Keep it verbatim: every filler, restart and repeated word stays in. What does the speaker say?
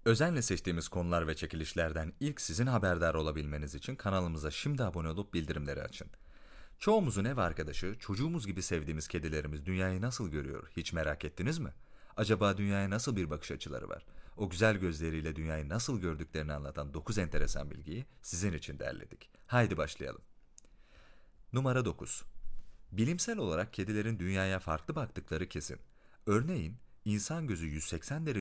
Özenle seçtiğimiz konular ve çekilişlerden ilk sizin haberdar olabilmeniz için kanalımıza şimdi abone olup bildirimleri açın. Çoğumuzun ev arkadaşı, çocuğumuz gibi sevdiğimiz kedilerimiz dünyayı nasıl görüyor hiç merak ettiniz mi? Acaba dünyaya nasıl bir bakış açıları var? O güzel gözleriyle dünyayı nasıl gördüklerini anlatan dokuz enteresan bilgiyi sizin için derledik. Haydi başlayalım. Numara dokuz. Bilimsel olarak kedilerin dünyaya farklı baktıkları kesin. Örneğin, insan gözü yüz seksen derece